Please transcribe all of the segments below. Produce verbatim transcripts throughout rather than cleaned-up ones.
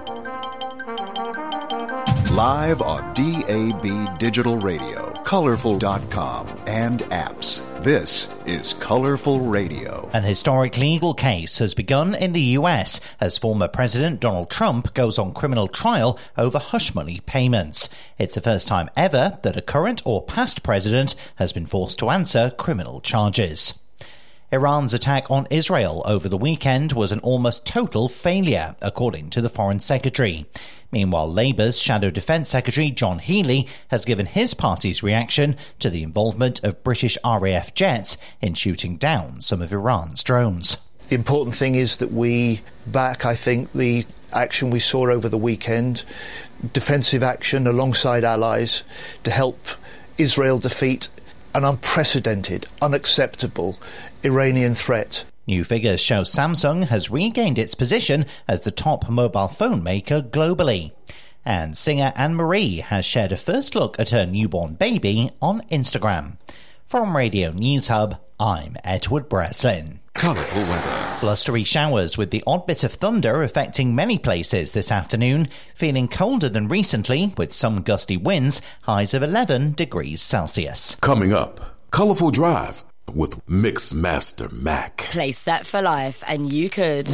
Live on D A B Digital Radio, colorful dot com, and apps. This is Colorful Radio. An historic legal case has begun in the U S as former President Donald Trump goes on criminal trial over hush money payments. It's the first time ever that a current or past president has been forced to answer criminal charges. Iran's attack on Israel over the weekend was an almost total failure, according to the Foreign Secretary. Meanwhile, Labour's Shadow Defence Secretary John Healey has given his party's reaction to the involvement of British R A F jets in shooting down some of Iran's drones. The important thing is that we back, I think, the action we saw over the weekend, defensive action alongside allies to help Israel defeat an unprecedented, unacceptable Iranian threat. New figures show Samsung has regained its position as the top mobile phone maker globally. And singer Anne-Marie has shared a first look at her newborn baby on Instagram. From Radio News Hub, I'm Edward Breslin. Colourful weather. Blustery showers with the odd bit of thunder affecting many places this afternoon. Feeling colder than recently with some gusty winds, highs of eleven degrees Celsius. Coming up, Colourful Drive with Mix Master Mac. Play Set for Life and you could.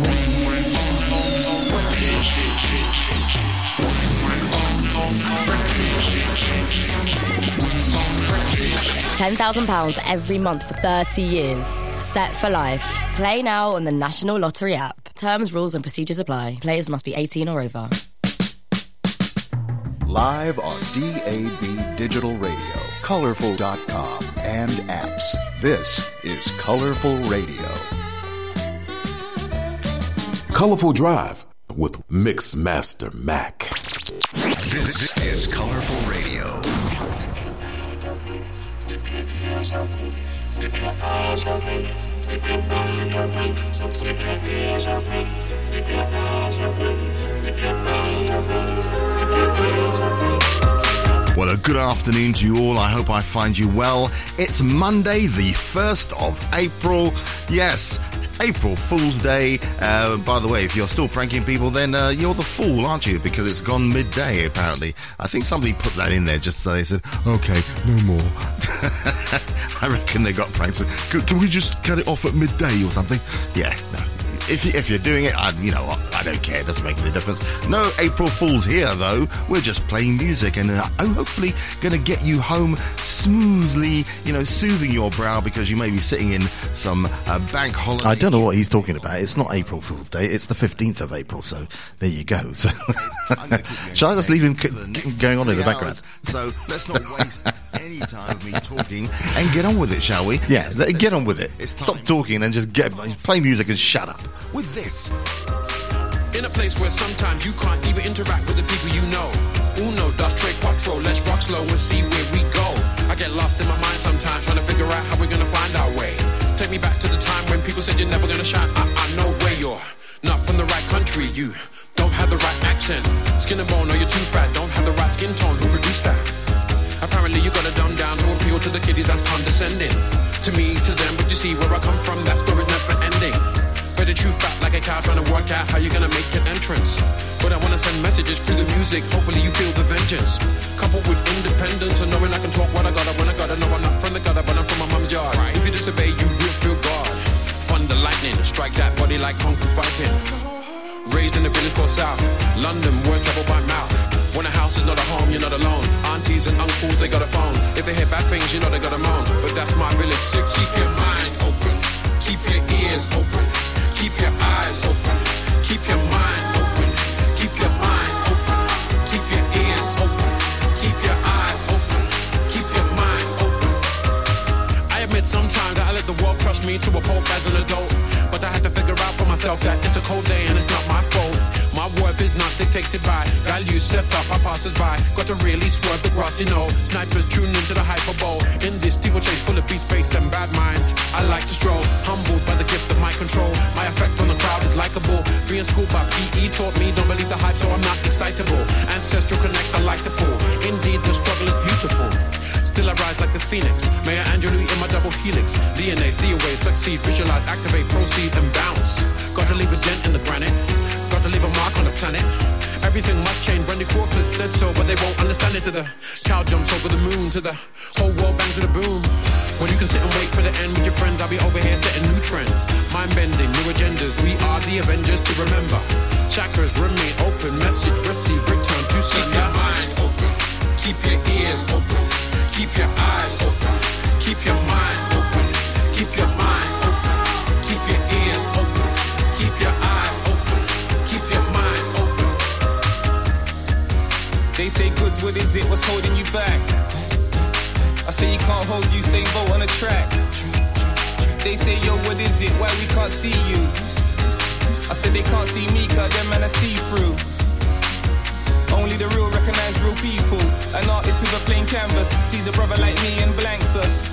ten thousand pounds every month for thirty years. Set for Life. Play now on the National Lottery app. Terms, rules and procedures apply. Players must be eighteen or over. Live on D A B Digital Radio, colorful dot com, and apps. This is Colorful Radio. Colourful Drive with Mix Master Mac. This is Colorful Radio. Well, a good afternoon to you all. I hope I find you well. It's Monday, the first of April. Yes, April Fool's Day. Uh, by the way, if you're still pranking people, then uh, you're the fool, aren't you? Because it's gone midday, apparently. I think somebody put that in there just so they said, okay, no more. I reckon they got pranked. Can, can we just cut it off at midday or something? Yeah, no. If, you, if you're doing it, I, you know what, I don't care, it doesn't make any difference. No April Fools here, though. We're just playing music and uh, I'm hopefully going to get you home smoothly, you know, soothing your brow because you may be sitting in some uh, bank holiday. I don't know what he's talking about. It's not April Fool's Day, it's the fifteenth of April, so there you go. So, shall I just leave him c- going on in the background? So let's not waste any time of me talking and get on with it, shall we? Yeah, get on with it. Stop talking and just get play music and shut up. With this. In a place where sometimes you can't even interact with the people you know. Uno, dos, tres, cuatro, let's rock slow and see where we go. I get lost in my mind sometimes trying to figure out how we're gonna find our way. Take me back to the time when people said you're never gonna shine. I, I know where you're not from the right country. You don't have the right accent. Skin and bone or you're too fat. Don't have the right skin tone. Who produced that? Apparently you gotta dumb down to appeal to the kiddies that's condescending. To me, to them, but you see where I come from, that story's never ending. Better chew fat like a cow trying to work out how you're gonna make an entrance. But I wanna send messages through the music, hopefully you feel the vengeance. Coupled with independence and knowing I can talk what I gotta when I gotta know I'm not from the gutter, but I'm from my mum's yard. Right. If you disobey, you will feel God. Thunder lightning, strike that body like kung fu fighting. Raised in a village called South London, words travel by mouth. When a house is not a home, you're not alone. Aunties and uncles, they got a phone. If they hear bad things, you know they got a moan. But that's my village, so keep your mind open. Keep your ears open. Keep your eyes open. Keep your mind open. Keep your mind open. Keep your ears open. Keep your eyes open. Keep your mind open. I admit sometimes I let the world crush me to a pulp as an adult. But I had to figure out for myself that it's a cold day and it's not my fault. My worth is not dictated by values set up by passers-by. Got to really swerve the grass, you know. Snipers tune into the hyperbole. In this steeplechase full of beat space and bad minds, I like to stroll. Humbled by the gift of my control. My effect on the crowd is likable. Being schooled by P E taught me don't believe the hype, so I'm not excitable. Ancestral connects I like to pull. Indeed, the struggle is beautiful. Still I rise like the phoenix. Mayor Angelou in my double helix. D N A, see a way, succeed, visualize, activate, proceed and bounce. Got to leave a dent in the granite. Got to leave a mark on the planet. everything must change. Brandy Crawford said so, but they won't understand it. To the cow jumps over the moon, to the whole world bangs with a boom. When you can sit and wait for the end with your friends, I'll be over here setting new trends. Mind bending, new agendas, we are the Avengers to remember. Chakras remain open, message received, return to sender. Keep your mind open, keep your ears open, keep your eyes open, keep your mind open, keep your mind open, keep your ears open, keep your eyes open, keep your mind open. They say goods, what is it, what's holding you back? I say you can't hold you, same boat on a track. They say, yo, what is it, why we can't see you? I said they can't see me, cause them man I see through. Only the real recognize real people. An artist with a plain canvas sees a brother like me and blanks us.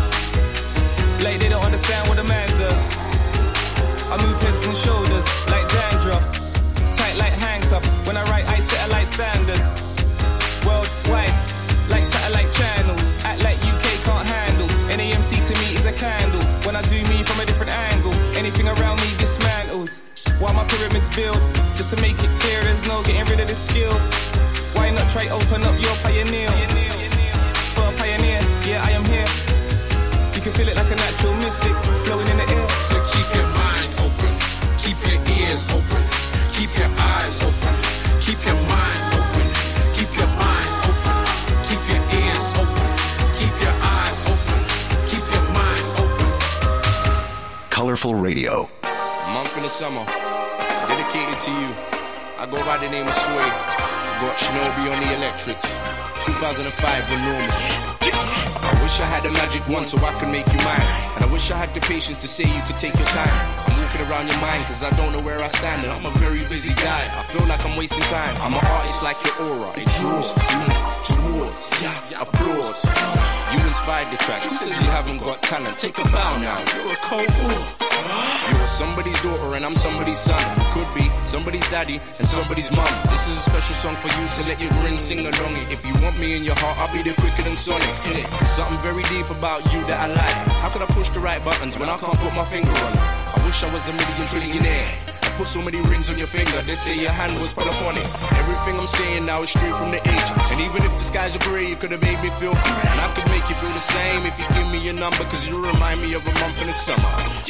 Like they don't understand what a man does. I move heads and shoulders like dandruff, tight like handcuffs. When I write I satellite standards. Worldwide, like satellite channels. Act like U K can't handle. N A M C to me is a candle. When I do me from a different angle, anything around me dismantles. Why my pyramids build? Just to make it clear there's no getting rid of this skill. Why not try open up your pioneer? For a pioneer, yeah I am here. You can feel it like a natural mystic blowing in the air. So keep your mind open, keep your ears open, keep your eyes open, keep your mind open, keep your mind open, keep your ears open, keep your eyes open, keep your mind open. Colorful Radio. Month in the summer, dedicated to you. I go by the name of Sway. Got Shinobi on the electrics. two thousand five when normal. I wish I had the magic wand so I could make you mine. And I wish I had the patience to say you could take your time. I'm walking around your mind cause I don't know where I stand. And I'm a very busy guy, I feel like I'm wasting time. I'm an artist like your aura, it draws me towards, yeah, applause. You inspired the track, you said you haven't got talent. Take a bow now, you're a cold war. You're somebody's daughter and I'm somebody's son. Could be somebody's daddy and somebody's mum. This is a special song for you, so let your grin sing along it. If you want me in your heart, I'll be the quicker than Sonic. Hit it. There's something very deep about you that I like. How could I push the right buttons when I can't put my finger on it? I wish I was a million trillionaire. I put so many rings on your finger, they'd say your hand was put up on it. Everything I'm saying now is straight from the age. And even if the skies are grey, you could have made me feel great. And I could make you feel the same if you give me your number, cause you remind me of a month in the summer.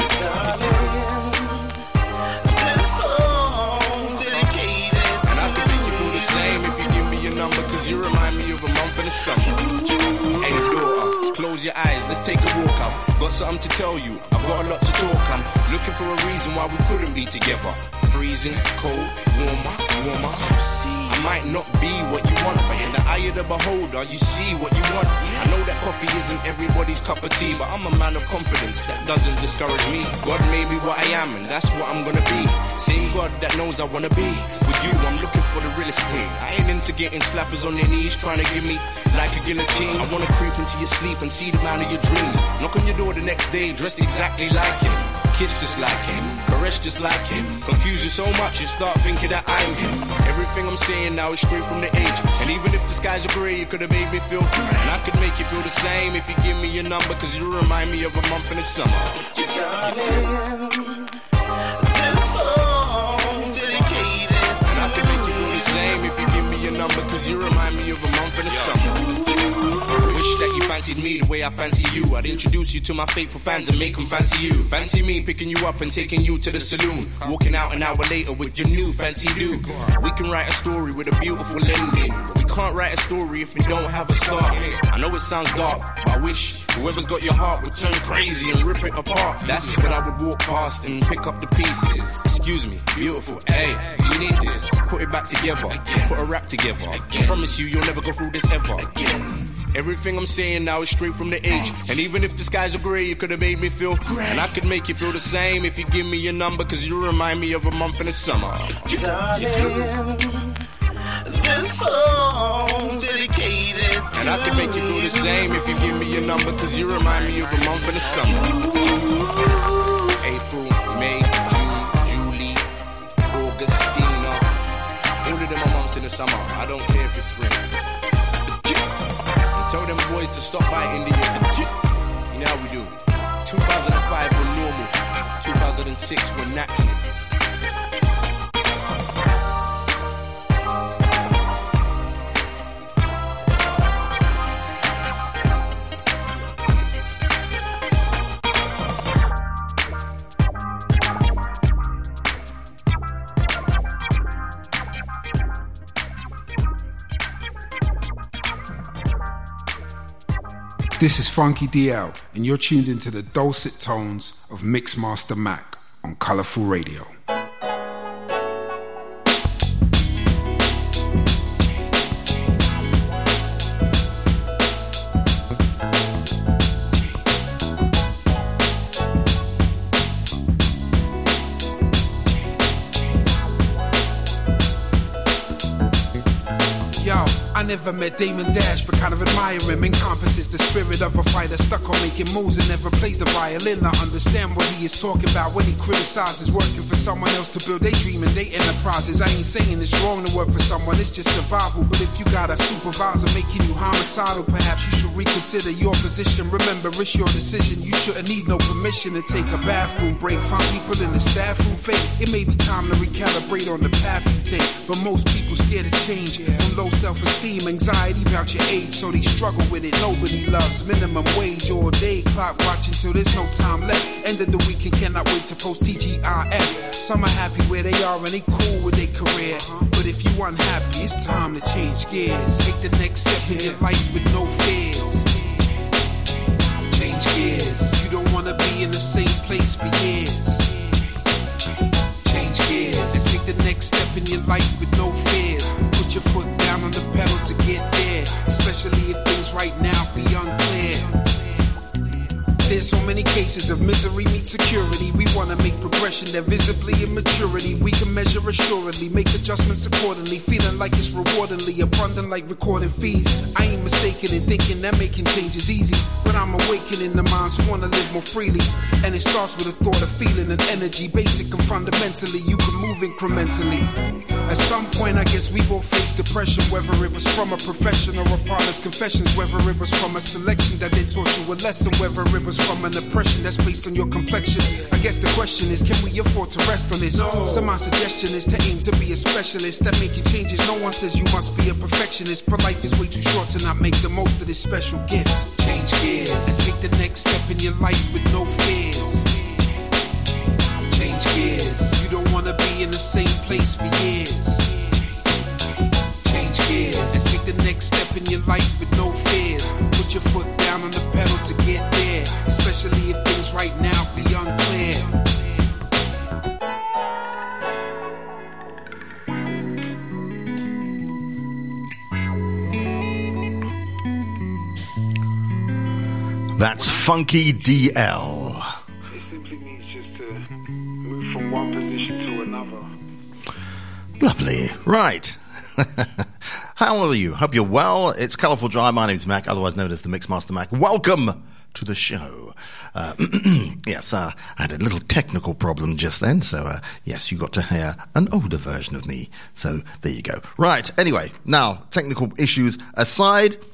This song's dedicated. And I could make you feel the same if you give me your number, cause you remind me of a month in the summer. Hey daughter, close your eyes, let's take a walk out. Got something to tell you, I've got a lot to talk. I'm looking for a reason why we couldn't be together. Freezing, cold, warmer, warmer. I might not be what you want, but in the eye of the beholder, you see what you want. I know that coffee isn't everybody's cup of tea, but I'm a man of confidence, that doesn't discourage me. God made me what I am, and that's what I'm gonna be. Same God that knows I wanna be with you, I'm looking for the realest queen. I ain't into getting slappers on their knees, trying to give me like a guillotine. I wanna creep into your sleep and see the man of your dreams. Knock on your door the next day, dressed exactly like him. Kiss just like him, caress just like him. Confuse you so much you start thinking that I'm him. Everything I'm saying now is straight from the age. And even if the skies are grey, you could have made me feel great. And I could make you feel the same if you give me your number, cause you remind me of a month in the summer. Darling, this song's dedicated. And I could make you feel the same if you give me your number, cause you remind me of a month in the summer. Wish that you fancied me the way I fancy you. I'd introduce you to my faithful fans and make them fancy you. Fancy me picking you up and taking you to the saloon. Walking out an hour later with your new fancy do. We can write a story with a beautiful ending. We can't write a story if we don't have a start. I know it sounds dark, but I wish whoever's got your heart would turn crazy and rip it apart. That's when I would walk past and pick up the pieces. Excuse me, beautiful, hey, you need this. Put it back together, put a rap together. I promise you, you'll never go through this ever. Everything I'm saying now is straight from the age. And even if the skies are grey, you could have made me feel great. And I could make you feel the same if you give me your number, cause you remind me of a month in the summer. Darling, this song's dedicated. And I could make you feel the same if you give me your number, cause you remind me of a month in the summer. April, May, June, Julie, Augustina. All of them are months in the summer. I don't care if it's spring. Tell them boys to stop by India. You know how we do. two thousand five were normal. two thousand six were natural. This is Funky D L, and you're tuned into the dulcet tones of Mixmaster Mac on Colourful Radio. I never met Damon Dash, but kind of admire him. Encompasses the spirit of a fighter stuck on making moves and never plays the violin. I understand what he is talking about when he criticizes working for someone else to build their dream and their enterprises. I ain't saying it's wrong to work for someone, it's just survival. But if you got a supervisor making you homicidal, perhaps you should reconsider your position. Remember, it's your decision. You shouldn't need no permission to take a bathroom break. Find people in the staff room fake. It may be time to recalibrate on the path you take. But most people scared to change from low self-esteem. Anxiety about your age, so they struggle with it. Nobody loves minimum wage all day. Clock watching till there's no time left. End of the week and cannot wait to post T G I F. Some are happy where they are and they cool with their career. But if you unhappy, it's time to change gears. Take the next step in your life with no fears. Change gears. You don't wanna be in the same place for years. Change gears. And take the next step in your life with no fears. Put your foot down on the pedal to get there, especially if things right now be unclear. There's so many cases of misery meet security. We wanna make progression there visibly in maturity. We can measure assuredly, make adjustments accordingly. Feeling like it's rewardingly abundant like recording fees. I ain't mistaken in thinking that making change is easy, but I'm awakening the minds who wanna live more freely. And it starts with a thought, a feeling, and energy. Basic and fundamentally, you can move incrementally. At some point, I guess we've all faced depression, whether it was from a profession or a partner's confessions, whether it was from a selection that they taught you a lesson, whether it was from an oppression that's based on your complexion. I guess the question is, can we afford to rest on this? No. So my suggestion is to aim to be a specialist at making changes. No one says you must be a perfectionist, but life is way too short to not make the most of this special gift. Change gears and take the next step in your life with no fears. Change gears. You don't wanna be in the same place for years. Change gears and take the next step in your life with no fears. Put your foot down on the pedal to get there, especially if things right now be unclear. That's Funky D L. It simply means just to move from one position to another. Lovely. Right. How are you? Hope you're well. It's Colourful Drive. My name's Mac, otherwise known as the Mixmaster Mac. Welcome to the show. Uh, yes, uh, I had a little technical problem just then, so uh, yes, you got to hear an older version of me. So there you go. Right, anyway, now, technical issues aside,